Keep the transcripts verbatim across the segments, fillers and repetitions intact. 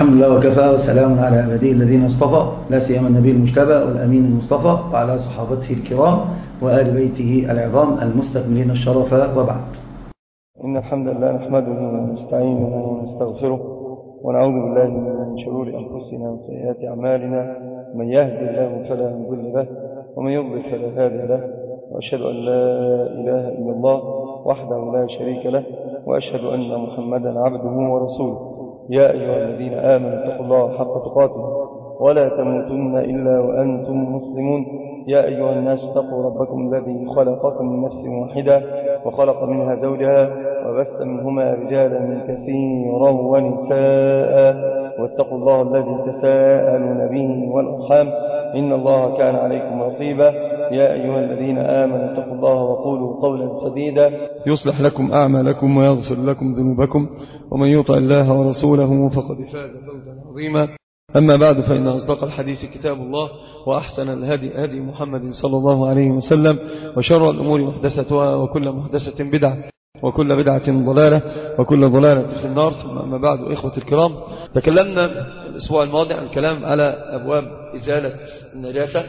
الحمد لله وكفى وسلام على عباده الذين اصطفى، لا سيما النبي المجتبى والأمين المصطفى وعلى صحابته الكرام وآل بيته العظام المستكملين الشرف، وبعد. إن الحمد لله نحمده ونستعينه ونستغفره ونعوذ بالله من شرور أنفسنا وسيئات أعمالنا، من يهدي الله فلا مضل له ومن يضلل فلا هادي له، وأشهد أن لا إله إلا الله وحده لا شريك له، وأشهد أن محمدا عبده ورسوله. يا أيها الذين آمنوا اتقوا الله حق تقاته ولا تموتن إلا وأنتم مسلمون. يا أيها الناس اتقوا ربكم الذي خلقكم من نفس واحدة وخلق منها زوجها وبث منهما رجالا كثيرا ونساء، واتقوا الله الذي تساءلون به والأرحام إن الله كان عليكم رقيبا. يا أيها الذين آمنوا اتقوا الله وقولوا قولا سديدا يصلح لكم أعمالكم ويغفر لكم ذنوبكم، ومن يطع الله ورسوله فقد فاز فوزا عظيما. أما بعد، فإن أصدق الحديث كتاب الله، وأحسن الهدي هدي محمد صلى الله عليه وسلم، وشر الأمور محدثتها، وكل محدثة بدعة، وكل بدعة ضلالة، وكل ضلالة في النار. ثم أما بعد، إخوة الكرام، تكلمنا الأسبوع الماضي عن الكلام على أبواب إزالة النجاسة،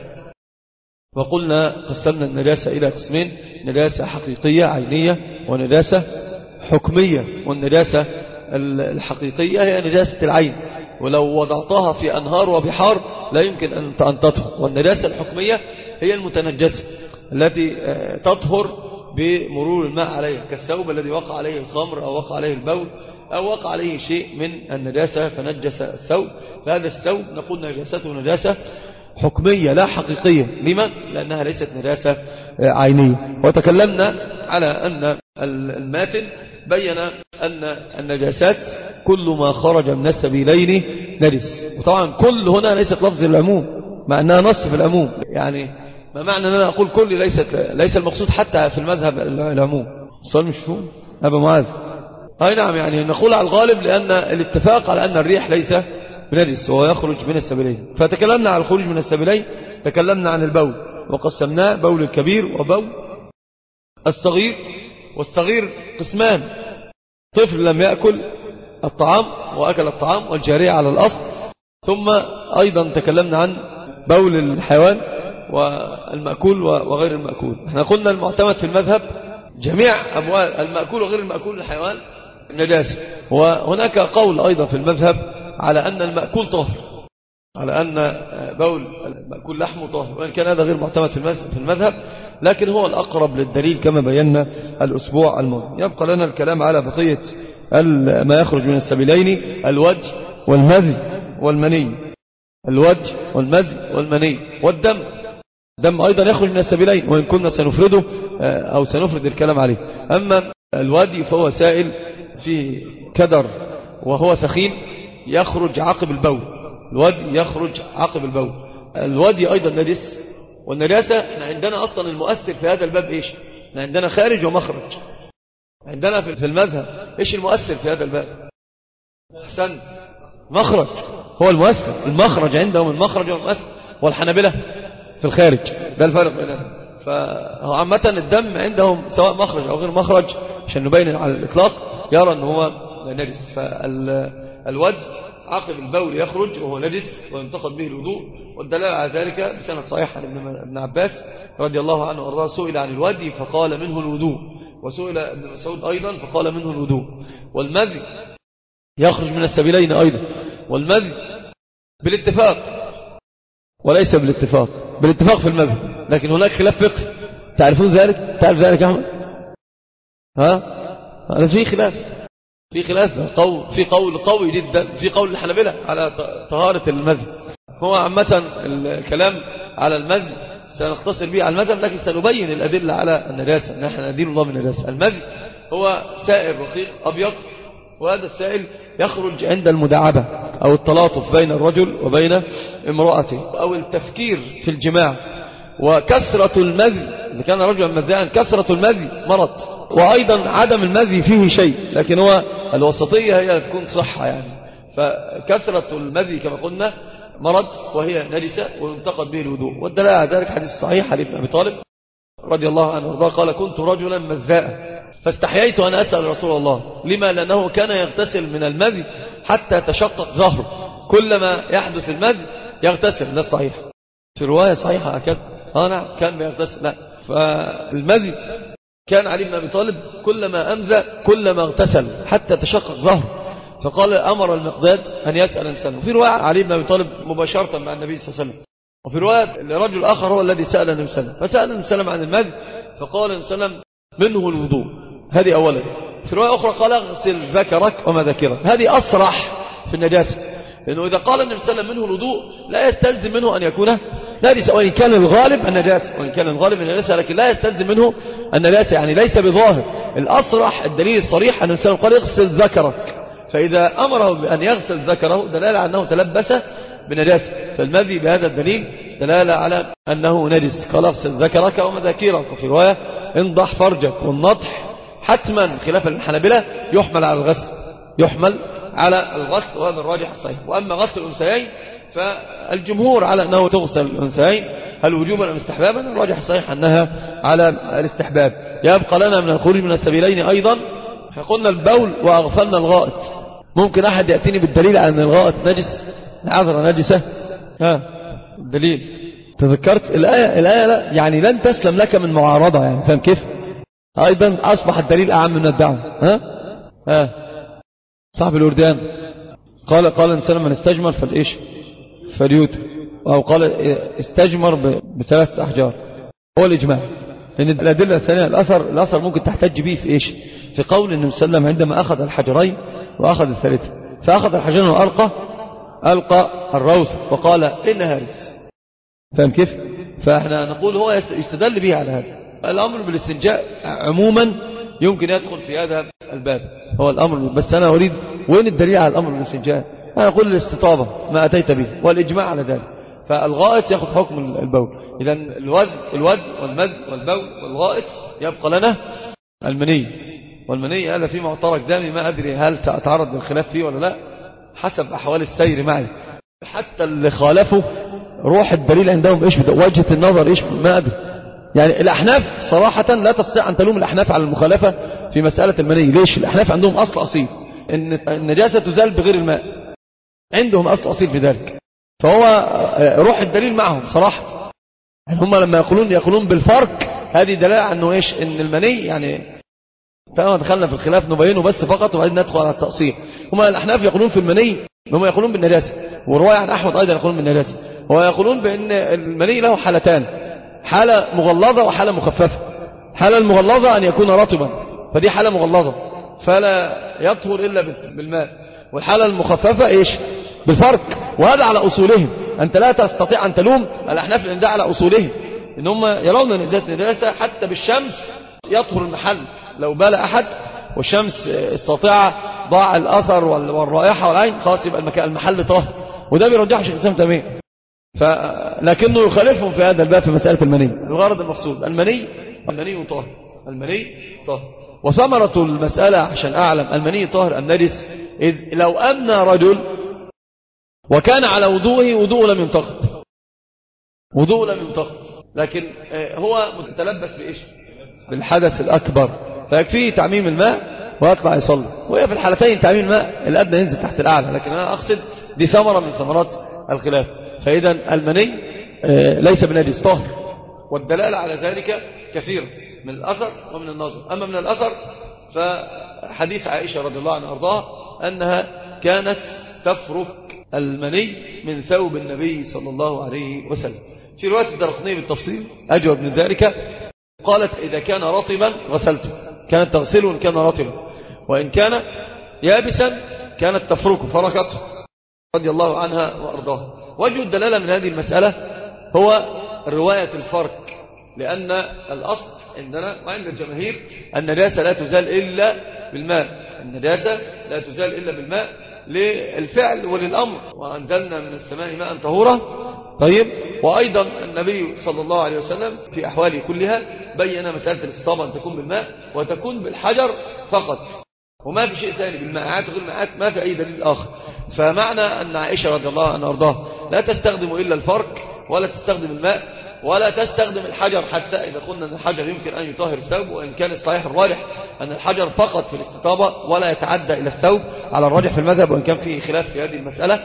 وقلنا قسمنا النجاسة إلى قسمين: نجاسة حقيقية عينية، ونجاسة حكمية. والنجاسة الحقيقية هي نجاسة العين، ولو وضعتها في أنهار وبحار لا يمكن أن تطهر. والنجاسة الحكمية هي المتنجسة التي تطهر بمرور الماء عليها، كالثوب الذي وقع عليه الخمر أو وقع عليه البول أو وقع عليه شيء من النجاسة فنجس الثوب، فهذا الثوب نقول نجاسته نجاسة حكمية لا حقيقية. لما؟ لأنها ليست نجاسة عينية. وتكلمنا على أن الماتن بين أن النجاسات كل ما خرج من السبيلين نجس. وطبعا كل هنا ليست لفظ العموم، مع أنها نص في العموم. يعني ما معنى أن أنا أقول كل ليست ليس المقصود حتى في المذهب العموم. السؤال مش فهم أبا معاذ؟ أي نعم، يعني نقول على الغالب لأن الاتفاق على أن الريح ليس بنجس وهو يخرج من السبيلين. فتكلمنا عن الخروج من السبيلين، تكلمنا عن البول وقسمناه: بول الكبير وبول الصغير. والصغير قسمان: طفل لم يأكل الطعام وأكل الطعام والجارية على الأصل. ثم أيضا تكلمنا عن بول الحيوان والمأكول وغير المأكول. احنا قلنا المعتمد في المذهب جميع أبوال المأكول وغير المأكول الحيوان نجاسة. وهناك قول أيضا في المذهب على أن المأكول طاهر، على أن بول المأكول لحمه طاهر، وإن كان هذا غير معتمد في المذهب، لكن هو الأقرب للدليل كما بينا الأسبوع الماضي. يبقى لنا الكلام على بقية ما يخرج من السبيلين: الوجه والمذي والمني. الوجه والمذي والمني والدم. الدم أيضا يخرج من السبيلين، وإن كنا سنفرده أو سنفرد الكلام عليه. أما الودي فهو سائل في كدر وهو ثخين يخرج عقب البول. الودي يخرج عقب البول. الودي أيضا نجس. والنجاسة احنا عندنا أصلا المؤثر في هذا الباب إيش؟ احنا عندنا خارج ومخرج. عندنا في المذهب إيش المؤثر في هذا الباب؟ أحسن، مخرج هو المؤثر. المخرج عندهم المخرج هو المؤثر، والحنابلة في الخارج. ده الفرق بينهم. فعامة الدم عندهم سواء مخرج أو غير مخرج، عشان نبين على الإطلاق، يرى أنه هو نجس. فالوجه عقب البول يخرج وهو نجس وينتقد به الوضوء. والدلالة على ذلك بسند صحيح عن ابن عباس رضي الله عنه وارضاه: سئل عن الودي فقال منه الوضوء، وسئل ابن مسعود أيضا فقال منه الوضوء. والمذي يخرج من السبيلين أيضا. والمذي بالاتفاق وليس بالاتفاق، بالاتفاق في المذهب، لكن هناك خلاف فقهي. تعرفون ذلك؟ تعرف ذلك يا أحمد؟ ها؟ هذا في خلاف، في خلاف قول في قول قوي جدا في قول الحنابلة على طهارة المذي. هو عامة الكلام على المذي سنختصر به على المذهب، لكن سنبين الأدلة على النجاسة. نحن ندين الله من النجاسة. المذي هو سائل رقيق أبيض، وهذا السائل يخرج عند المداعبة أو التلاطف بين الرجل وبين امرأته، أو التفكير في الجماع. وكثرة المذي، إذا كان رجلا مذيعا، كثرة المذي مرض، وأيضا عدم المذي فيه شيء، لكن هو الوسطية هي تكون صحة يعني. فكثرة المذي كما قلنا مرض وهي نجسة وينتقد به الوضوء. والدلالة على ذلك حديث صحيح عن ابن أبي طالب رضي الله عنه وارضاه قال: كنت رجلا مذاء فاستحييت أن أسأل رسول الله. لما؟ لأنه كان يغتسل من المذي حتى تشقق ظهره، كلما يحدث المذي يغتسل، ده الصحيح. في رواية صحيحة أكد اه نعم كان بيغتسل. لا، فالمذي كان علي بن أبي طالب كلما أمذى كلما اغتسل حتى تشقق ظهره، فقال أمر المقداد أن يسأل النبي. وفي رواية علي بن أبي طالب مباشرة مع النبي صلى الله عليه وسلم، وفي رواية لرجل آخر هو الذي سأل النبي صلى الله عليه وسلم، فسأل النبي صلى الله عليه وسلم عن المذي فقال النبي صلى الله عليه وسلم منه الوضوء. هذه أولا. في رواية أخرى قال اغسل ذكرك وما ذكرك، هذه أصرح في النجاسة، لأنه إذا قال النبي صلى الله عليه وسلم منه الوضوء لا يستلزم منه أن يكون نجس، وإن كان الغالب النجاسة، وإن كان الغالب النجاسة، لكن لا يستلزم منه النجاسة، يعني ليس بظاهر. الأصرح الدليل الصريح أن النبي صلى الله عليه وسلم قال اغسل ذكرك، فإذا أمره بأن يغسل ذكره دلالة على أنه تلبس بنجاسة، فالمذي بهذا الدليل دلالة على أنه نجس. قال اغسل ذكرك ومذاكيرك. وفي رواية انضح فرجك، والنضح حتما خلافا للحنابلة يحمل على الغسل، يحمل على الغسل، وهذا الراجح الصحيح. وأما غسل الأنثيين فالجمهور على أنه تغسل الأنثيين، هل وجوبا أم استحبابا؟ الراجح الصحيح أنها على الاستحباب. يبقى لنا من الخروج من السبيلين أيضا، قلنا البول وأغفلنا الغائط. ممكن أحد يأتيني بالدليل على أن الغائط نجس، عذرة نجسة؟ ها الدليل؟ تذكرت الآية؟ الآية لا يعني لن تسلم لك من معارضة، يعني فهم كيف؟ أيضا أصبح الدليل أعم من الدعوة. ها ها صاحب الوردان قال قال الإنسان من استجمر فالإيش فليوت، أو قال استجمر بثلاث أحجار، هو الإجماع. لأن الأدلة الثانية الأثر الأثر ممكن تحتج به في إيش؟ في قول النبي صلى الله عليه وسلم عندما أخذ الحجرين وأخذ الثالثة، فأخذ الحجرين وألقى ألقى الروث وقال إنها رجس. فهم كيف؟ فإحنا نقول هو يستدل به على هذا. الأمر بالاستنجاء عموما يمكن يدخل في هذا الباب، هو الأمر. بس أنا أريد وين الدليل على الأمر بالاستنجاء؟ أنا أقول الاستطابة ما أتيت به والإجماع على ذلك، فالغائط يأخذ حكم البول. إذا الوذ الوذ والمذ والبول والغائط يبقى لنا المني، والمني هذا في معترك دامي، ما أدري هل سأتعرض للخلاف فيه ولا لا حسب أحوال السير معي. حتى اللي خالفوا روح الدليل عندهم إيش، وجهة النظر إيش، ما أدري. يعني الأحناف صراحة لا تستطيع أن تلوم الأحناف على المخالفة في مسألة المني. ليش؟ الأحناف عندهم أصل أصيل إن النجاسة تزال بغير الماء، عندهم أصل أصيل في ذلك. فهو روح الدليل معهم صراحة، يعني هم لما يقولون يقولون بالفرق، هذه دلالة أنه إيش، إن المني يعني فأنا دخلنا في الخلاف نبينه بس فقط وبعدين ندخل على التأصيل. هم الأحناف يقولون في المني، هم يقولون بالنجاسة، ورواية عن أحمد أيضا يقولون بالنجاسة، ويقولون بأن المني له حالتان، حالة مغلظة وحالة مخففة. حالة المغلظة أن يكون رطبا، فدي حالة مغلظة فلا يطهر إلا بالماء، والحالة المخففة إيش؟ بالفرق. وهذا على أصولهم، أنت لا تستطيع أن تلوم الأحناف لأن ده على أصولهم، إن هم يرون النجاسة حتى بالشمس يطهر المحل. لو بال أحد والشمس الساطعة ضاع الأثر والرائحة والعين، خلاص يبقى المكان المحل طاهر، وده بيرجح شيخ الإسلام تيمية. فلكنه يخالفهم في هذا الباب في مسألة المني. الغرض المقصود المني، المني طاهر، المني طاهر. وثمرة المسألة عشان أعلم المني طاهر أم نجس، إذ لو أمنى رجل وكان على وضوءه وضوء لم ينتقد، وضوء لم ينتقد، لكن هو متلبس بإيش؟ بالحدث الأكبر، فيكفيه تعميم الماء ويطلع يصلي. وهي في الحالتين تعميم الماء الأدنى ينزل تحت الأعلى، لكن أنا أقصد دي ثمرة من ثمرات الخلاف. فإذا المني ليس بنجس طاهر، والدلالة على ذلك كثيرة من الأثر ومن النظر. أما من الأثر فحديث عائشة رضي الله عنها أرضاها أنها كانت تفرك المني من ثوب النبي صلى الله عليه وسلم. في رواية الدرقطني بالتفصيل أجود من ذلك، قالت إذا كان رطبا غسلته، كانت تغسله إن كان رطبا، وإن كان يابسا كانت تفركه فركته رضي الله عنها وأرضاها. وجه الدلالة من هذه المسألة هو رواية الفرق، لأن الأصل عندنا وعند الجماهير النجاسة لا تزال إلا بالماء، النجاسة لا تزال إلا بالماء للفعل وللأمر، وأنزلنا من السماء ماء طهورا. طيب، وأيضا النبي صلى الله عليه وسلم في أحواله كلها بيّن مسألة الاستطابة أن تكون بالماء وتكون بالحجر فقط، وما في شيء ثاني بالماء غير الماءات، ما في أي دليل آخر. فمعنى أن عائشة رضي الله عنها أرضاها لا تستخدم إلا الفرق، ولا تستخدم الماء، ولا تستخدم الحجر، حتى إذا قلنا أن الحجر يمكن أن يطهر الثوب، وإن كان الصحيح الراجح أن الحجر فقط في الاستطابة ولا يتعدى إلى الثوب على الراجح في المذهب، وإن كان فيه خلاف في هذه المسألة.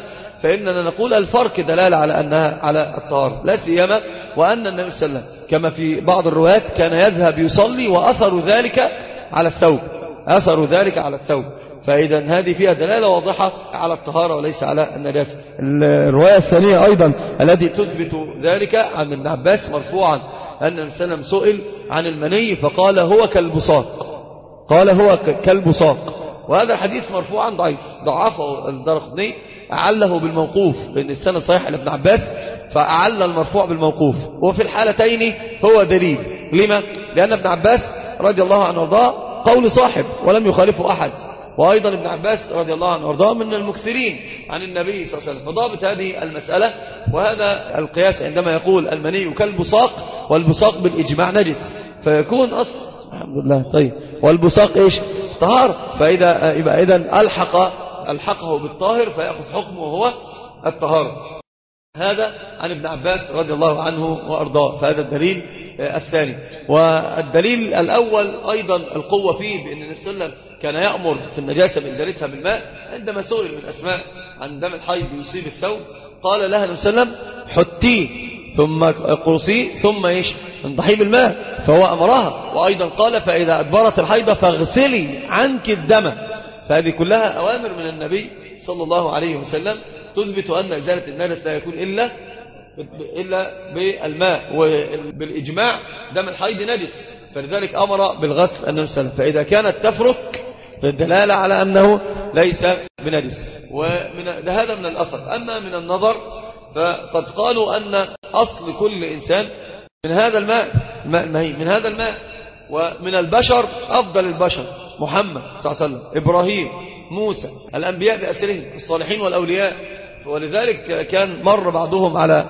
فإننا نقول الفرق دلالة على أنها على الطهارة، لا سيما وأن النبي صلى الله عليه وسلم كما في بعض الروايات كان يذهب يصلي وأثر ذلك على الثوب، أثر ذلك على الثوب، فإذا هذه فيها دلالة واضحة على الطهارة وليس على النجاسة. الرواية الثانية أيضا التي تثبت ذلك عن ابن عباس مرفوعا أن النبي صلى الله عليه وسلم سئل عن المني فقال هو كالبصاق، قال هو كالبصاق، وهذا الحديث مرفوعا ضعيف، ضعفه الدارقطني، أعله بالموقوف لأن السنة صحيح لابن عباس، فأعل المرفوع بالموقوف، وفي الحالتين هو دليل. لما؟ لأن ابن عباس رضي الله عنه وارضاه قول صاحب ولم يخالفه أحد، وأيضا ابن عباس رضي الله عنه وارضاه من المكثرين عن النبي صلى الله عليه وسلم، فضابط هذه المسألة. وهذا القياس عندما يقول المني كالبصاق، والبصاق بالإجماع نجس، فيكون أصل الحمد لله طيب، والبصاق إيش؟ طهار، فإذا يبقى إذن ألحق ألحقه بالطاهر فيأخذ حكمه وهو الطهارة. هذا عن ابن عباس رضي الله عنه وأرضاه، فهذا الدليل الثاني. والدليل الأول أيضا القوة فيه بأن النبي صلى الله عليه وسلم كان يأمر في النجاسة بإزالتها بالماء. عندما سئل من أسماء عن دم الحيض يصيب الثوب قال لها النبي صلى الله عليه وسلم حطيه ثم قرصيه ثم إيش انضحيه بالماء، فهو أمرها. وأيضا قال فإذا أدبرت الحيضة فاغسلي عنك الدم. فهذه كلها أوامر من النبي صلى الله عليه وسلم تثبت أن إزالة النجس لا يكون إلا إلا بالماء، وبالإجماع دم الحيض نجس، فلذلك أمر بالغسل النبي صلى الله عليه وسلم. فإذا كانت تفرك فالدلالة على أنه ليس بنجس، ومن هذا من الأثر. أما من النظر فقد قالوا أن أصل كل إنسان من هذا الماء، الماء المهين من هذا الماء، ومن البشر أفضل البشر محمد صلى الله عليه وسلم، إبراهيم، موسى، الأنبياء بأسرهم، الصالحين والأولياء. ولذلك كان مر بعضهم على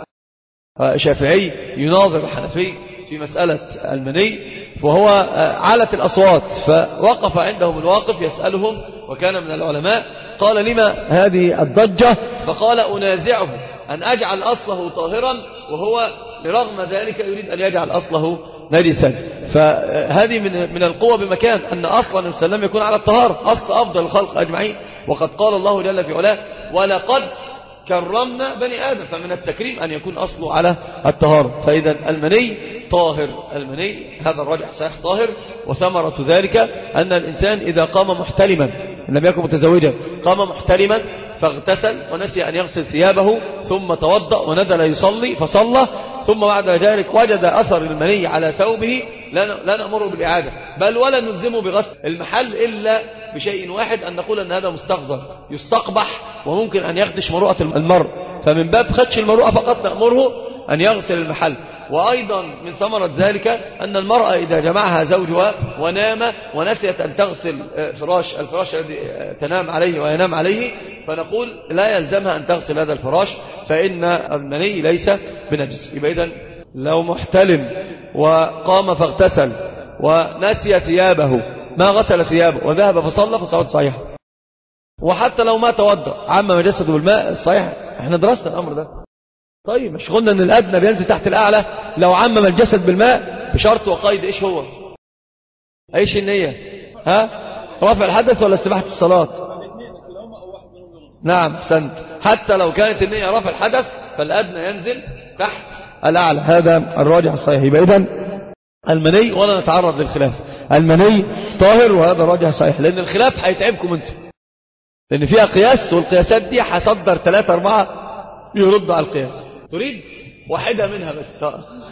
شافعي يناظر الحنفي في مسألة المني، وهو علت الأصوات، فوقف عندهم الواقف يسألهم وكان من العلماء، قال لما هذه الضجة؟ فقال أنازعه أن أجعل أصله طاهرا وهو لرغم ذلك يريد أن يجعل أصله نجسا. فهذه من من القوة بمكان أن أصلا النبي صلى الله عليه وسلم يكون على الطهارة، أصل أفضل الخلق أجمعين. وقد قال الله جل في علاه ولقد كرمنا بني آدم، فمن التكريم أن يكون أصله على الطهارة. فإذا المني طاهر، المني هذا الراجح صحيح طاهر. وثمرة ذلك أن الإنسان إذا قام محتلما لم يكن متزوجا، قام محتلما فاغتسل ونسي أن يغسل ثيابه ثم توضأ ونزل يصلي فصلى، ثم بعد ذلك وجد أثر المني على ثوبه، لا نأمره بالإعادة، بل ولا نلزمه بغسل المحل إلا بشيء واحد، أن نقول أن هذا مستقذر يستقبح وممكن أن يخدش مروءة المرء، فمن باب خدش المروءة فقط نأمره أن يغسل المحل. وأيضا من ثمرة ذلك أن المرأة إذا جمعها زوجها ونام ونسيت أن تغسل فراش الفراش الذي تنام عليه وينام عليه، فنقول لا يلزمها أن تغسل هذا الفراش، فإن المني ليس بنجس. يبقى إذن لو محتلم وقام فاغتسل ونسي ثيابه ما غسل ثيابه وذهب فصلى فصلاته صحيحة. وحتى لو ما توضأ عما جسده بالماء الصحيح، احنا درسنا الأمر ده. طيب مش قلنا ان الأدنى بينزل تحت الأعلى؟ لو عمم الجسد بالماء بشرط وقيد، ايش هو؟ ايش النية؟ ها؟ رفع الحدث ولا استباحة الصلاة؟ نعم احسنت. حتى لو كانت النية رفع الحدث فالأدنى ينزل تحت الأعلى، هذا الراجح الصحيح. يبقى إذن المني، ولا نتعرض للخلاف، المني طاهر وهذا راجح صحيح، لأن الخلاف هيتعبكم انتم، لأن فيها قياس، والقياسات دي هصدر ثلاثة أربعة يرد على القياس، تريد واحدة منها بس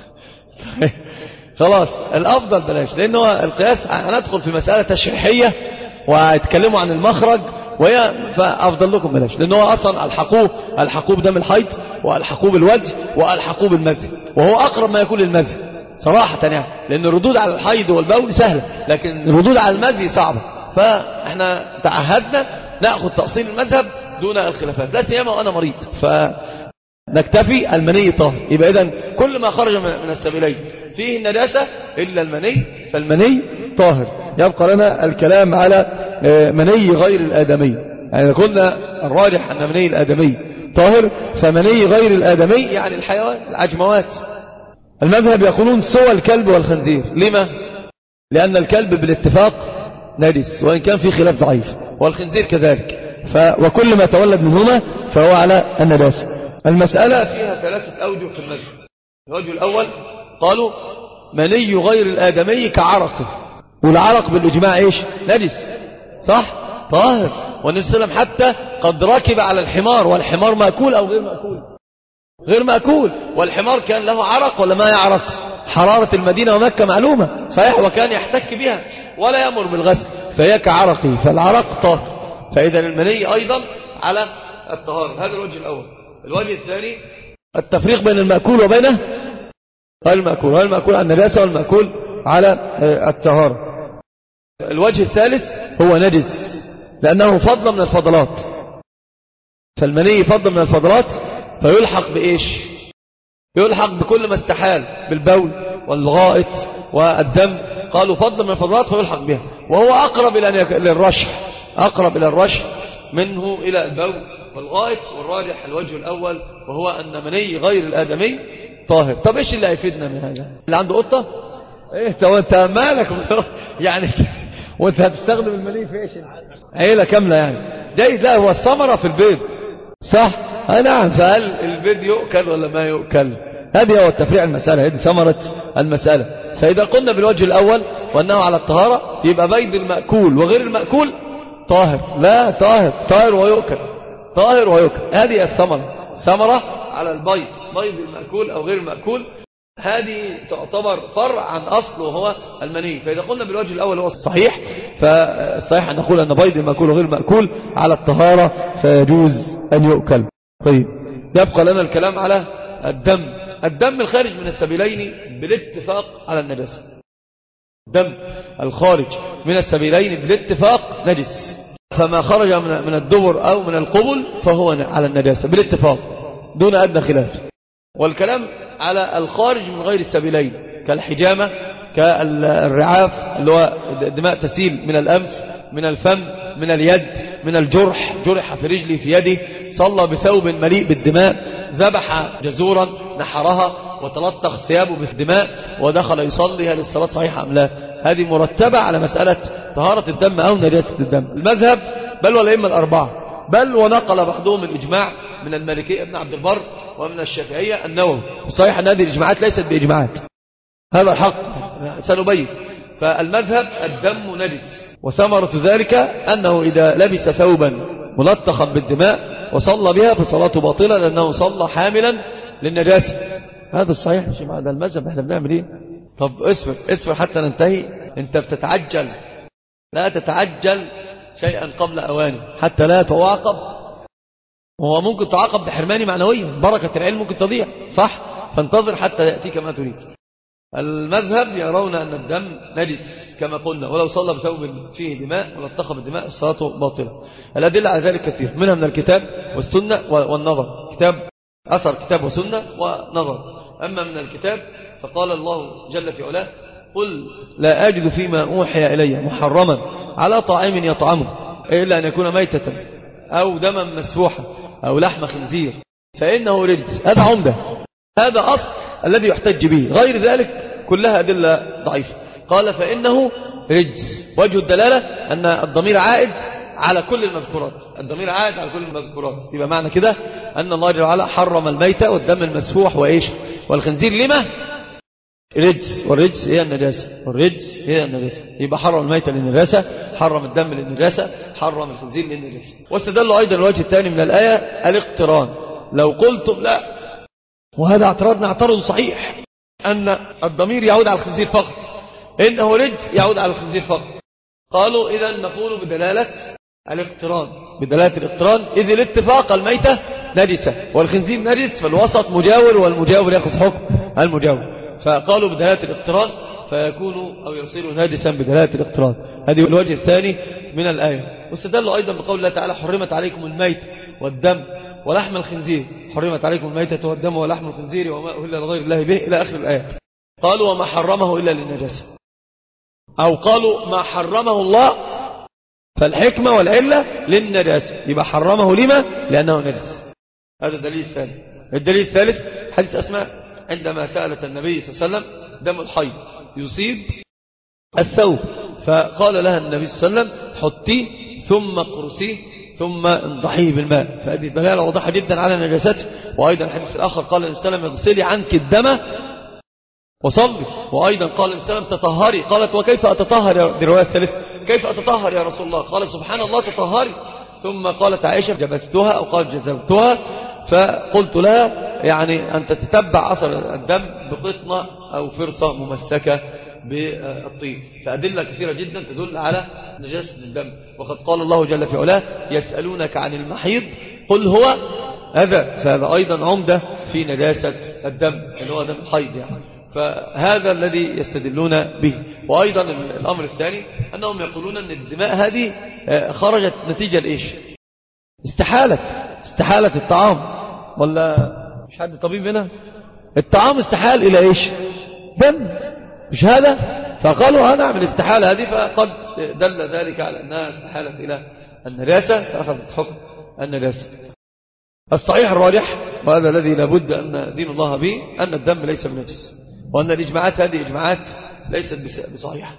خلاص الأفضل بلاش، لأنه القياس هندخل في مسألة تشريحية وهيتكلموا عن المخرج، وهي فأفضل لكم بلاش، لأنه أصلا الحقوه الحقوه بدم الحيض والحقوه بالوجه والحقوه بالمذي، وهو أقرب ما يكون للمذي صراحة يعني، لأن الردود على الحيض والبول سهلة، لكن الردود على المذي صعبة. فإحنا تعهدنا نأخذ تأصيل المذهب دون الخلافات، لا سيما وأنا مريض، فنكتفي المني طاهر. يبقى إذن كل ما خرج من السبيلين فيه النجاسة إلا المني، فالمني طاهر. يبقى لنا الكلام على مني غير الآدمي، يعني قلنا الراجح أن مني الآدمي طاهر، فمني غير الآدمي يعني الحيوان العجموات. المذهب يقولون سوى الكلب والخنزير. لما؟ لأن الكلب بالاتفاق نجس وإن كان في خلاف ضعيف، والخنزير كذلك، ف وكل ما تولد منهما فهو على النجاسة. المسألة فيها ثلاثة أوجه في النجم. الوجه الأول قالوا مني غير الآدمي كعرقه، والعرق بالإجماع إيش؟ نجس، صح؟ طاهر. والنبي صلى الله عليه وسلم حتى قد ركب على الحمار، والحمار مأكول أو غير مأكول؟ غير مأكول. والحمار كان له عرق ولا ما يعرق؟ حرارة المدينة ومكة معلومة، صحيح، وكان يحتك بها ولا يأمر بالغسل، فهي كعرقه، فالعرق طاهر. فإذا المني أيضا على الطهارة. هذا الوجه الأول. الوجه الثاني التفريق بين المأكول وبين غير المأكول، غير المأكول على النجاسة والمأكول على الطهارة. الوجه الثالث هو نجس لأنه فضل من الفضلات، فالمني فضل من الفضلات فيلحق بإيش؟ يلحق بكل ما استحال، بالبول والغائط والدم. قالوا فضل من الفضلات فيلحق بها، وهو أقرب إلى الرشح، أقرب إلى الرشح منه إلى البول والغائط. والراجح الوجه الأول وهو أن مني غير الآدمي طاهر. طب إيش اللي هيفيدنا من هذا؟ اللي عنده قطة إيه وانت مالك يعني وانت هتستخدم المني في إيش؟ عيلة كاملة يعني جيد. لا، هو الثمرة في البيض، صح؟ آه نعم. فهل البيض يؤكل ولا ما يؤكل؟ هذه هو التفريع المسألة، هذه ثمرة المسألة. فإذا قلنا بالوجه الأول وأنه على الطهارة يبقى بيض المأكول وغير المأكول طاهر. لا، طاهر، طاهر ويؤكل، طاهر ويؤكل. هذه الثمرة، ثمرة على البيض، بيض المأكول أو غير المأكول، هذه تعتبر فرع عن أصل وهو المني. فإذا قلنا بالوجه الأول هو الصحيح، فالصحيح أن نقول أن بيض المأكول وغير المأكول على الطهارة فيجوز أن يؤكل. طيب، يبقى لنا الكلام على الدم. الدم الخارج من السبيلين بالاتفاق على النجاسة. الدم الخارج من السبيلين بالاتفاق نجس، فما خرج من الدبر أو من القبل فهو على النجاسة بالاتفاق دون أدنى خلاف. والكلام على الخارج من غير السبيلين كالحجامة، كالرعاف اللي هو دماء تسيل من الأنف، من الفم، من اليد، من الجرح، جرح في رجلي في يده، صلى بثوب مليء بالدماء، ذبح جزورا نحرها وتلطخ ثيابه بالدماء ودخل يصلي، هل الصلاة صحيحة أم لا؟ هذه مرتبة على مسألة طهارة الدم أو نجاسة الدم. المذهب بل والأئمة الأربعة، بل ونقل بعضهم الإجماع من المالكية ابن عبد البر ومن الشافعية النووي. صحيح أن هذه الإجماعات ليست بإجماعات، هذا الحق سنبين. فالمذهب الدم نجس، وثمرة ذلك أنه إذا لبس ثوبا ملطخا بالدماء وصلى بها فصلاته باطلة لأنه صلى حاملا للنجاسة. هذا الصحيح مش مع هذا المذهب. احنا بنعمل ايه؟ طب اسفر اسفر حتى ننتهي. انت بتتعجل، لا تتعجل شيئا قبل أوانه حتى لا تعاقب. وهو ممكن تعاقب بحرمان معنوية، بركة العلم ممكن تضيع، صح؟ فانتظر حتى يأتيك ما تريد. المذهب يرون أن الدم نجس كما قلنا، ولو صلى بثوب فيه دماء ولطخ بالدماء صلاته باطلة. الأدلة على ذلك كثير، منها من الكتاب والسنة والنظر. كتاب أثر كتاب وسنة ونظر. أما من الكتاب فقال الله جل في علاه: قل لا أجد فيما أوحي إلي محرما على طعام يطعمه إلا أن يكون ميتة أو دما مسفوحا أو لحم خنزير فإنه رجس. هذا عمدة، هذا أصل الذي يحتج به، غير ذلك كلها أدلة ضعيفة. قال فإنه رجس، وجه الدلالة أن الضمير عائد على كل المذكورات، الضمير عائد على كل المذكورات. يبقى معنى كده أن الله جل وعلا حرم الميتة والدم المسفوح وإيش والخنزير. لما؟ رجس، والرجس هي النجاسة، والرجس هي النجاسة. يبقى حرم الميتة للنجاسة، حرم الدم للنجاسة، حرم الخنزير للنجاسة. واستدلوا أيضا الوجه الثاني من الآية الاقتران. لو قلتم لا، وهذا اعتراض نعترض صحيح، أن الضمير يعود على الخنزير فقط، إنه رجس يعود على الخنزير فقط. قالوا إذا نقول بدلالة الاقتران، بدلالة الاقتران، إذ الاتفاق الميتة نجسة والخنزير نجس، فالوسط مجاور والمجاور يأخذ حكم المجاور. فقالوا بدلالة الاقتران فيكون أو يصير ناجسا بدلالة الاقتران. هذه الوجه الثاني من الآية. واستدلوا أيضا بقول الله تعالى: حرمت عليكم الميت والدم ولحم الخنزير، حرمت عليكم الميتة والدم ولحم الخنزير وما أهل لغير الله به إلى آخر الآية. قالوا وما حرمه إلا للنجاسة، أو قالوا ما حرمه الله فالحكمة والعلة للنجاسة، يبقى حرمه لما؟ لأنه نجس. هذا الدليل الثاني. الدليل الثالث حديث أسماء عندما سألت النبي صلى الله عليه وسلم دم الحيض يصيب الثوب، فقال لها النبي صلى الله عليه وسلم: حطيه ثم اقرسيه ثم انضحيه بالماء. فهذه دلالة واضحة جدا على نجاسته. وأيضا الحديث الآخر قال النبي صلى الله عليه وسلم اغسلي عنك الدم وصلي. وأيضا قال النبي صلى الله عليه وسلم تطهري. قالت وكيف أتطهر يا دي رواية الثالثة كيف أتطهر يا رسول الله؟ قال سبحان الله تطهري. ثم قالت عائشة جبستها أو قال جزوتها. فقلت لها يعني أن تتتبع أثر الدم بقطنة أو فرصة ممسكة بالطين. فأدلة كثيرة جدا تدل على نجاسة الدم. وقد قال الله جل في علاه يسألونك عن المحيض قل هو أذى. فهذا أيضا عمدة في نجاسة الدم اللي هو دم الحيض يعني. فهذا الذي يستدلون به. وأيضا الأمر الثاني أنهم يقولون أن الدماء هذه خرجت نتيجة لإيش؟ استحالة استحالة الطعام. ولا مش حد طبيب هنا؟ الطعام استحال إلى إيش؟ دم، مش هذا؟ فقالوا هنعمل استحالة هذه. فقد دل ذلك على أنها استحالت إلى النجاسة فأخذت حكم النجاسة. الصحيح الراجح وهذا الذي لابد أن دين الله به أن الدم ليس بنجس، وأن الإجماعات هذه إجماعات ليست بصحيحة،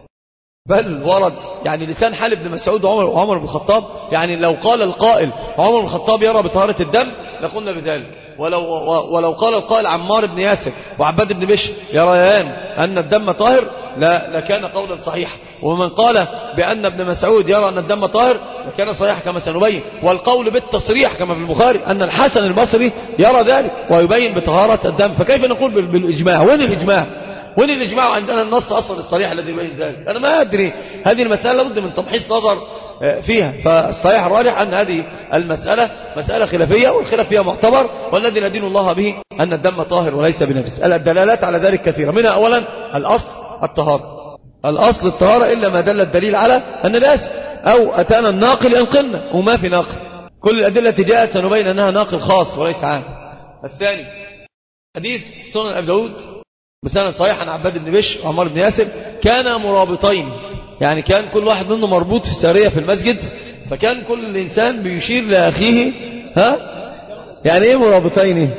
بل ورد يعني لسان حال ابن مسعود وعمر, وعمر بن الخطاب. يعني لو قال القائل عمر بن الخطاب يرى بطهارة الدم لقلنا بذلك. ولو, ولو قال القائل عمار بن ياسر وعباد بن بشر يريان أن الدم طاهر لا لكان قولا صحيحا. ومن قال بأن ابن مسعود يرى أن الدم طاهر لكان صحيح كما سنبين. والقول بالتصريح كما في البخاري أن الحسن البصري يرى ذلك ويبين بطهارة الدم. فكيف نقول بالإجماع؟ وين الإجماع؟ وين الإجماع عندنا النص أصلا الصريح الذي يبين ذلك؟ أنا ما أدري. هذه المسألة لابد من تمحيص نظر فيها. فالصحيح الراجح أن هذه المسألة مسألة خلافية، والخلاف فيها معتبر، والذي ندين الله به أن الدم طاهر وليس بنجس. الدلالات على ذلك كثيرة، منها أولا الأصل الطهارة. الأصل الطهارة إلا ما دل الدليل على النجاسة أو أتانا الناقل ينقلنا وما في ناقل. كل الأدلة جاءت سنبين أنها ناقل خاص وليس عام. الثاني حديث سنن أبي داود بسند صحيح عن عباد بن بشر وعمار بن ياسر كان مرابطين، يعني كان كل واحد منهم مربوط في سارية في المسجد، فكان كل إنسان بيشير لأخيه. ها يعني إيه مرابطين؟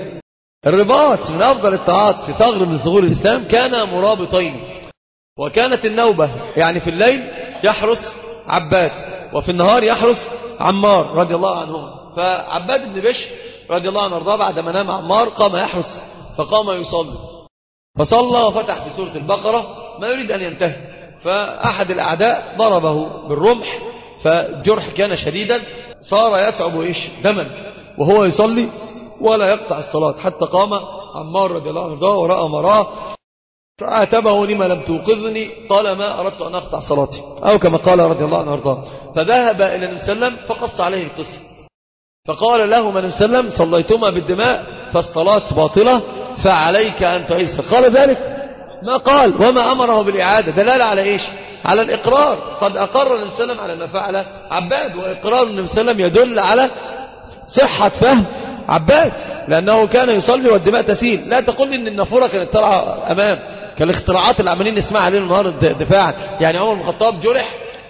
الرباط من أفضل الطاعات في ثغر من ثغور الإسلام. كان مرابطين، وكانت النوبة يعني في الليل يحرس عباد وفي النهار يحرس عمار رضي الله عنهما. فعباد بن بشر رضي الله عنه وارضاه بعدما نام عمار قام يحرس فقام يصلي، فصلى وفتح في سورة البقرة ما يريد أن ينتهي، فأحد الأعداء ضربه بالرمح فالجرح كان شديدا، صار يتعب إيش دما وهو يصلي ولا يقطع الصلاة، حتى قام عمار رضي الله عنه ورأى مراه فأعتبه لما لم توقظني، قال ما أردت أن أقطع صلاتي، أو كما قال رضي الله عنه وارضاه. فذهب إلى النبي صلى الله عليه وسلم فقص عليه القصة، فقال له النبي صلى الله عليه وسلم صليتما بالدماء فالصلاة باطلة فعليك أن تعيد. قال ذلك ما قال وما أمره بالإعادة، دلالة على إيش؟ على الإقرار. قد أقر النبي صلى الله عليه وسلم على ما فعل عباد، وإقرار النبي صلى الله عليه وسلم يدل على صحة فهم عباد، لأنه كان يصلي والدماء تسيل. لا تقول إن النافورة كانت طالعة أمام كالاختراعات اللي عمالين نسمعها ليل ونهار دفاعا. يعني عمر بن الخطاب جرح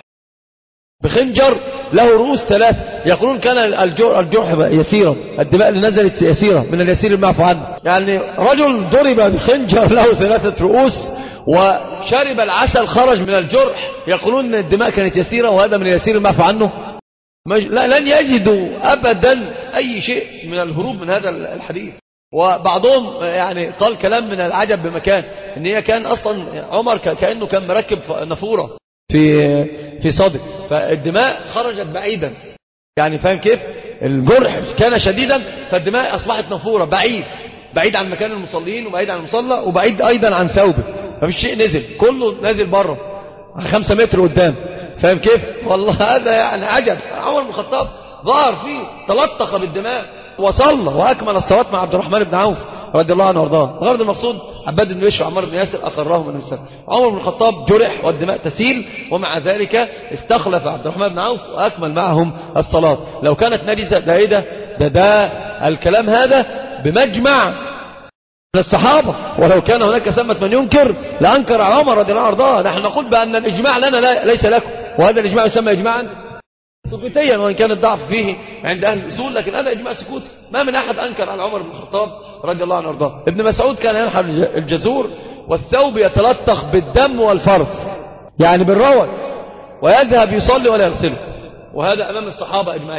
بخنجر له رؤوس ثلاثة، يقولون كان الجرح يسيرا، الدماء اللي نزلت يسيرة من اليسير المعفو عنه. يعني رجل ضرب بخنجر له ثلاثة رؤوس وشرب العسل خرج من الجرح، يقولون ان الدماء كانت يسيرة وهذا من اليسير المعفو عنه. لا لن يجدوا أبدا أي شيء من الهروب من هذا الحديث. وبعضهم يعني قال كلام من العجب بمكان، ان هي كان أصلا عمر كأنه كان مركب نافورة في في صدر، فالدماء خرجت بعيدا. يعني فاهم كيف؟ الجرح كان شديدا فالدماء أصبحت نافورة بعيد بعيد عن مكان المصلين وبعيد عن المصلى وبعيد أيضا عن ثوبه، فمش شيء نزل، كله نازل بره خمسة متر قدام. فاهم كيف؟ والله هذا يعني عجب. عمر بن الخطاب ظهر فيه تلطخ بالدماء وصلى وأكمل الصلاة مع عبد الرحمن بن عوف رضي الله عنه وارضاه. غرض المقصود عباد بن بشر وعمار بن ياسر أقرهم النبي صلى الله عليه وسلم. عمر بن الخطاب جرح والدماء تسيل، ومع ذلك استخلف عبد الرحمن بن عوف وأكمل معهم الصلاة. لو كانت نجسة ده ايه ده ده ده الكلام هذا بمجمع للصحابة، ولو كان هناك ثمة من ينكر لأنكر عمر رضي الله عنه وارضاه. نحن نقول بأن الإجماع لنا لا ليس لكم، وهذا الإجماع يسمى إجماعا سكوتيا، وإن كان الضعف فيه عند أهل الأصول، لكن هذا إجماع سكوتي. ما من أحد أنكر على عمر بن الخطاب رضي الله عنه وارضاه. ابن مسعود كان ينحر الجزور والثوب يتلطخ بالدم والفرث، يعني بالروث، ويذهب يصلي ولا يغسله، وهذا أمام الصحابة أجمعين.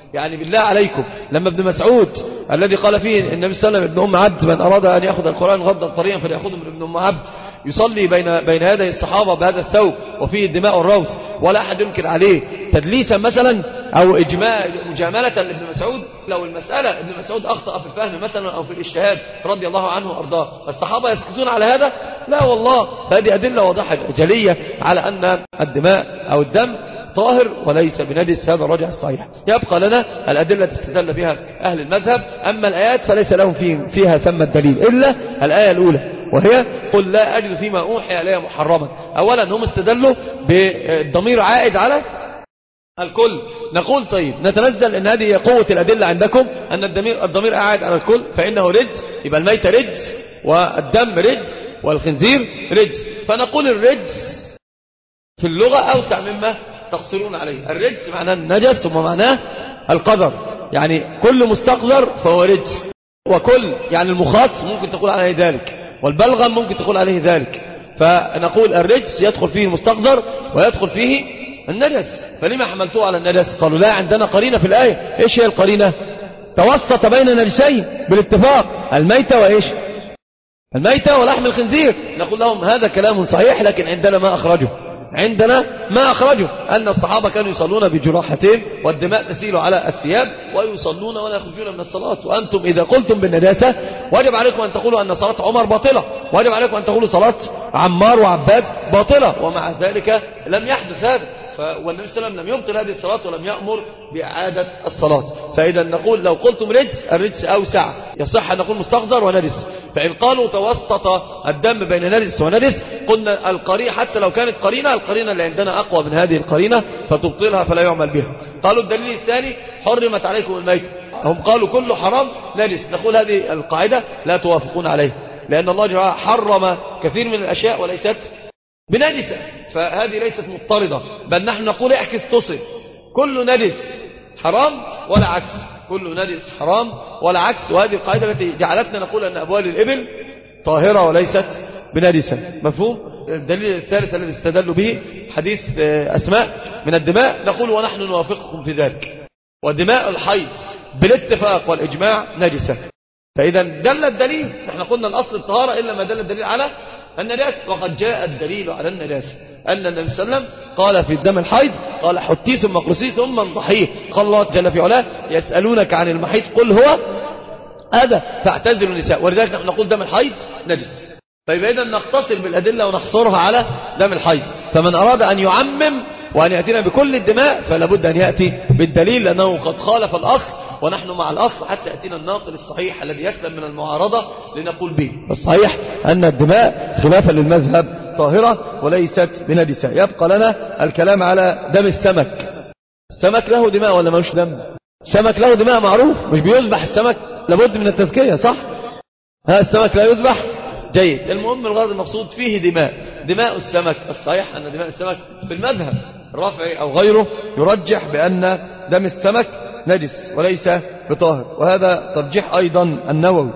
يعني بالله عليكم لما ابن مسعود الذي قال فيه النبي صلى الله عليه وسلم ابن أم عبد من أراد أن يأخذ القرآن غضا طريا فليأخذه من ابن أم عبد يصلي بين بين يدي الصحابة بهذا الثوب وفيه الدماء والروث ولا أحد ينكر عليه تدليسا مثلا أو إجماع مجاملة لابن مسعود. لو المسألة ابن مسعود أخطأ في الفهم مثلا أو في الاجتهاد رضي الله عنه وأرضاه الصحابة يسكتون على هذا؟ لا والله. هذه أدلة واضحة جلية على أن الدماء أو الدم طاهر وليس بنجس. هذا الراجح الصحيح. يبقى لنا الأدلة تستدل بها أهل المذهب. أما الآيات فليس لهم فيها ثم الدليل إلا الآية الأولى وهي قل لا أجد فيما أوحي إلي محرما. أولا هم استدلوا بالضمير عائد على الكل. نقول طيب نتنزل ان هذه قوة الأدلة عندكم أن الضمير الضمير عائد على الكل فإنه رجس، يبقى الميت رجس والدم رجس والخنزير رجس. فنقول الرجس في اللغة أوسع مما تقصرون عليه. الرجس معناه النجس ثم معناه القدر، يعني كل مستقذر فهو رجس، وكل يعني المخاط ممكن تقول عليه ذلك والبلغم ممكن تقول عليه ذلك. فنقول الرجس يدخل فيه المستقذر ويدخل فيه النجس. فلما حملتوه على النجس؟ قالوا لا عندنا قرينة في الآية. ايش هي القرينة؟ توسط بين نجسين بالاتفاق، الميتة وايش؟ الميتة ولحم الخنزير. نقول لهم هذا كلام صحيح لكن عندنا ما أخرجه عندنا ما أخرجه أن الصحابة كانوا يصلون بجراحتين والدماء تسيل على الثياب ويصلون ولا يخرجون من الصلاة. وأنتم إذا قلتم بالنجاسة وجب عليكم أن تقولوا أن صلاة عمر باطلة، وجب عليكم أن تقولوا صلاة عمار وعباد باطلة، ومع ذلك لم يحدث هذا. والنبي صلى الله عليه وسلم لم يبطل هذه الصلاة ولم يأمر بإعادة الصلاة. فإذا نقول لو قلتم رجس الرجس أوسع، يصح أن نقول مستقذر ونجس. فإن قالوا توسط الدم بين نجس ونجس قلنا القرينة حتى لو كانت قرينة القرينة اللي عندنا أقوى من هذه القرينة فتبطلها فلا يعمل بها. قالوا الدليل الثاني حرمت عليكم الميتة، هم قالوا كله حرام نجس. نقول هذه القاعدة لا توافقون عليها لأن الله جل حرم كثير من الأشياء وليست بنجسة، فهذه ليست مضطردة. بل نحن نقول اعكس تصل، كل نجس حرام ولا عكس، كل نجس حرام ولا عكس. وهذه القاعدة التي جعلتنا نقول أن أبوال الإبل طاهرة وليست بنجسة. مفهوم؟ الدليل الثالث الذي استدلوا به حديث أسماء من الدماء، نقول ونحن نوافقكم في ذلك. ودماء الحيض بالاتفاق والإجماع نجسة. فإذا دل الدليل، نحن قلنا الأصل الطهارة إلا ما دل الدليل على النجاسة، وقد جاء الدليل على النجاسة أن النبي صلى الله عليه وسلم قال في الدم الحيض قال حتيه ثم قرصيه ثم انضحيه. قال الله جل في علاه يسألونك عن المحيض قل هو هذا فاعتزلوا النساء. ولذلك نحن نقول دم الحيض نجس. طيب إذا نختصر بالأدلة ونحصرها على دم الحيض. فمن أراد أن يعمم وأن يأتينا بكل الدماء فلا بد أن يأتي بالدليل لأنه قد خالف الأصل، ونحن مع الأصل حتى يأتينا الناقل الصحيح الذي يسلم من المعارضة لنقول به. الصحيح أن الدماء خلافا للمذهب طاهرة وليست بنجسة. يبقى لنا الكلام على دم السمك. السمك له دماء ولا ماهوش دم؟ السمك له دماء معروف، مش بيذبح السمك لابد من التزكية صح؟ ها السمك لا يذبح؟ جيد. المهم الغرض المقصود فيه دماء. دماء السمك الصحيح أن دماء السمك في المذهب الرافعي أو غيره يرجح بأن دم السمك نجس وليس بطاهر، وهذا ترجيح أيضا النووي.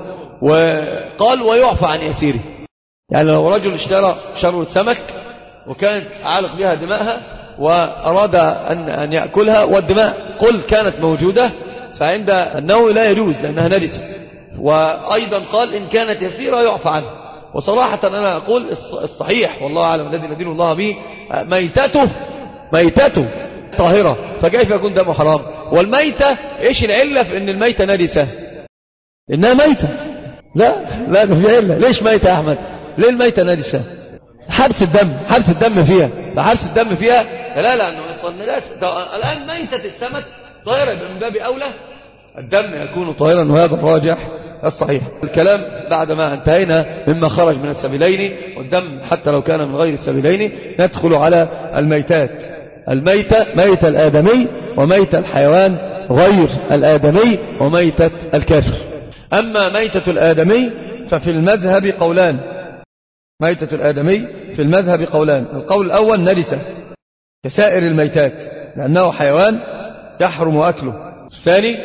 وقال ويعفى عن يسيره، يعني لو رجل اشترى شروة سمك وكانت عالق بها دماءها وأراد أن, أن يأكلها والدماء قل كانت موجودة فعند النووي لا يجوز لأنها نجسة. وأيضا قال إن كانت يسيرة يعفى عنها. وصراحة أنا أقول الصحيح والله أعلم الذي ندين الله به ميتته ميتته طاهرة، فكيف يكون دمه حرام؟ والميتة إيش العلة في أن الميتة نجسة؟ إنها ميتة. لا لا في علة. ليش ميتة يا أحمد؟ ليه الميتة نجسة؟ حبس الدم، حبس الدم فيها، حبس الدم فيها لا لا أنه يصل نجاسة. الآن ميتة السمك طاهرة من باب أولى الدم يكون طاهرا، وهذا الراجح الصحيح. الكلام بعدما انتهينا مما خرج من السبيلين والدم حتى لو كان من غير السبيلين ندخل على الميتات. الميتة ميتة الآدمي وميتة الحيوان غير الآدمي وميتة الكافر. أما ميتة الآدمي ففي المذهب قولان. ميتة الآدمي في المذهب قولان. القول الأول نجسة كسائر الميتات لأنه حيوان يحرم أكله. الثاني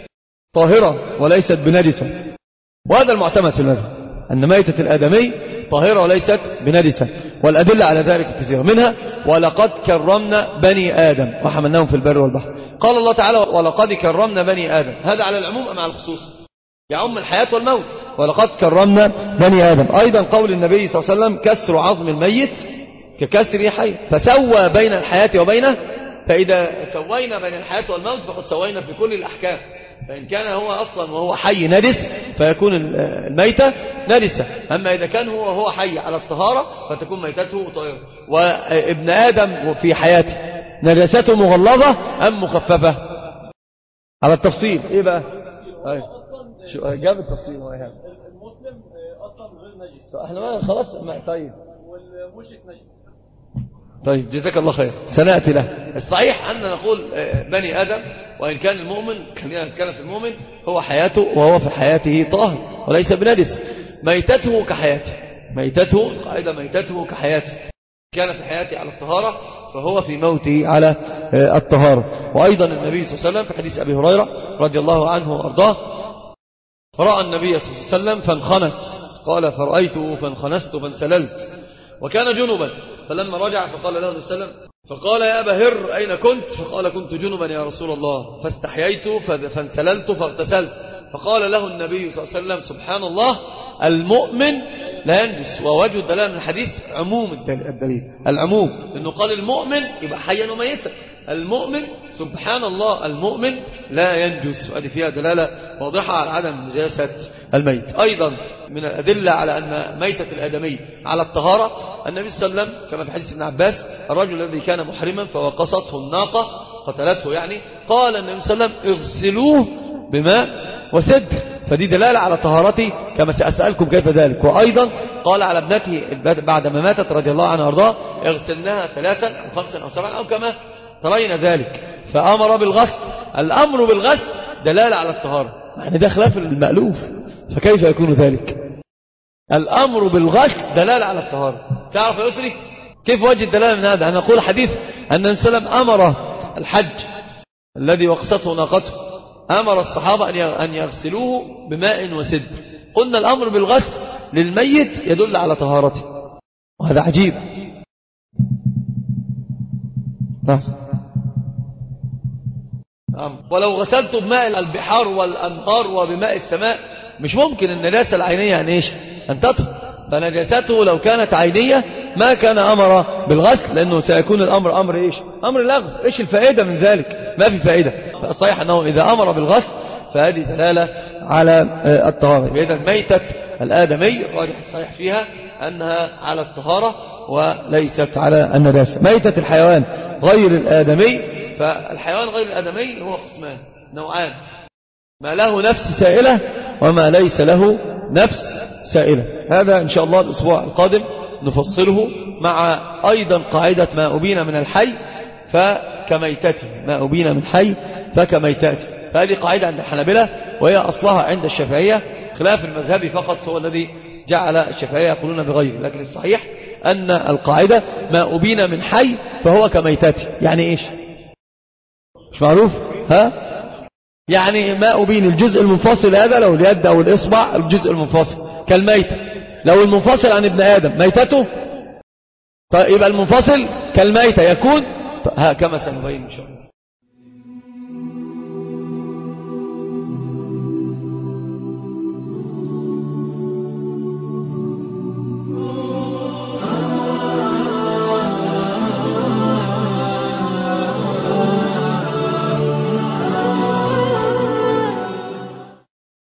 طاهرة وليست بنجسة، وهذا المعتمد في المذهب أن ميتة الآدمي طاهرة وليست بنجسة. والأدلة على ذلك كثيرة، منها ولقد كرمنا بني آدم وحملناهم في البر والبحر. قال الله تعالى ولقد كرمنا بني آدم، هذا على العموم أم على الخصوص؟ يعم الحياة والموت. ولقد كرمنا بني آدم. أيضا قول النبي صلى الله عليه وسلم كسر عظم الميت ككسر حي، فسوى بين الحياة وبينه. فإذا سوينا بين الحياة والموت فقد سوينا في كل الأحكام. فإن كان هو أصلا وهو حي نجس فيكون الميتة نجسة، أما إذا كان هو هو حي على الطهارة فتكون ميتته طاهرة. وابن آدم في حياته نجاسته مغلظة أم مخففة؟ على التفصيل إيه بقى؟ أيوه شو جاب التفصيل هو يعني المسلم أصلا غير نجس، احنا ما خلاص ما طيب والمشرك نجس. طيب جزاك الله خير، سنأتي له. الصحيح أن نقول بني آدم، وإن كان المؤمن خلينا نتكلم في المؤمن هو حياته وهو في حياته طاهر وليس بنجس. ميتته كحياته، ميتته قاعدة ميتته كحياته، كان في حياته على الطهارة فهو في موته على الطهارة. وأيضا النبي صلى الله عليه وسلم في حديث أبي هريرة رضي الله عنه وأرضاه فرأى النبي صلى الله عليه وسلم فانخنس، قال فرأيته فانخنست فانسللت، وكان جنبا. فلما رجع فقال له النبي صلى الله عليه وسلم فقال يا أبا هر أين كنت؟ فقال كنت جنبا يا رسول الله فاستحييت فانسللت فاغتسلت. فقال له النبي صلى الله عليه وسلم سبحان الله المؤمن لا ينجس. ووجه الدلالة من الحديث عموم الدليل، العموم لأنه قال المؤمن يبقى حيا وميتا، المؤمن سبحان الله المؤمن لا ينجس، وهذه فيها دلالة واضحة على عدم نجاسة الميت. أيضا من الأدلة على أن ميتة الآدمي على الطهارة النبي صلى الله عليه وسلم كما في حديث ابن عباس الرجل الذي كان محرما فوقصته الناقة قتلته يعني، قال النبي صلى الله عليه وسلم اغسلوه بماء وسدر، فدي دلالة على طهارته كما سأسألكم كيف ذلك. وأيضا قال على ابنته بعد ما ماتت رضي الله عنها وارضاها اغسلناها ثلاثا أو خمسا أو سبعا أو كما ترين ذلك، فأمر بالغسل. الأمر بالغسل دلالة على الطهارة، يعني ده خلاف المألوف، فكيف يكون ذلك؟ الأمر بالغسل دلالة على الطهارة. تعرف يا أسري كيف وجه الدلالة من هذا؟ أنا أقول حديث أن النبي صلى الله عليه وسلم أمر الحج الذي وقصته ناقته، أمر الصحابة أن يغسلوه بماء وسدر. قلنا الأمر بالغسل للميت يدل على طهارته، وهذا عجيب. ولو غسلت بماء البحار والأنهار وبماء السماء مش ممكن النجاسة العينية أن إيش أن تطهر، فنجاسته لو كانت عينية ما كان أمر بالغسل، لأنه سيكون الأمر أمر إيش أمر لغو. إيش الفائدة من ذلك؟ ما في فائدة. فالصحيح أنه إذا أمر بالغسل فهذه دلالة على الطهارة. إذا ميتة الآدمي الراجح الصحيح فيها أنها على الطهارة وليست على النجاسة. ميتة الحيوان غير الآدمي، فالحيوان غير الآدمي هو قسمان نوعان، ما له نفس سائلة وما ليس له نفس سائلة. هذا إن شاء الله الأسبوع القادم نفصله مع أيضا قاعدة ما أبين من الحي فكميتته، ما أبين من حي فكميتته. فهذه قاعدة عند الحنابلة وهي أصلها عند الشافعية، خلاف المذهبي فقط هو الذي جعل الشافعية يقولون بغيره، لكن الصحيح أن القاعدة ما أبين من حي فهو كميتته. يعني إيش؟ مش معروف؟ ها؟ يعني ما أبين الجزء المنفصل هذا لو اليد أو الإصبع الجزء المنفصل كالميتة، لو المنفصل عن ابن آدم ميتته يبقى المنفصل كالميتة يكون كما سنبين إن شاء الله.